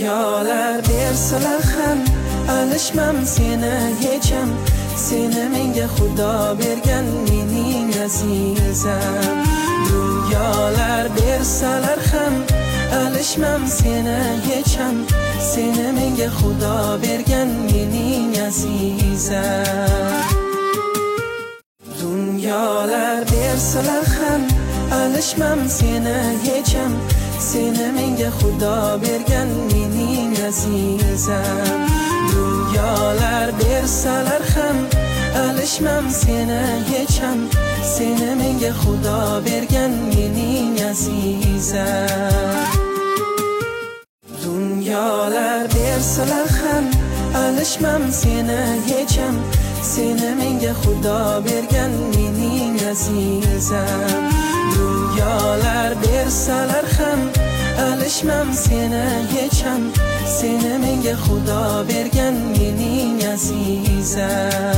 Dunyolar bersalar ham alishmam seni hecham, seni menga Xudo bergan mening azizam. Dunyolar bersalar ham alishmam seni hecham, seni menga Xudo bergan mening azizam. Dunyolar bersalar ham alishmam seni hecham, seni menga Xudo bergan mening azizam. Dunyolar bersalar ham alishmam seni hecham, seni menga Xudo bergan mening azizam. Dunyolar bersalar ham alishmam seni hecham, seni menga Xudo bergan mening azizam. Dunyolar bersalar ham alishmam seni hecham, seni menga Xudo bergan mening azizam.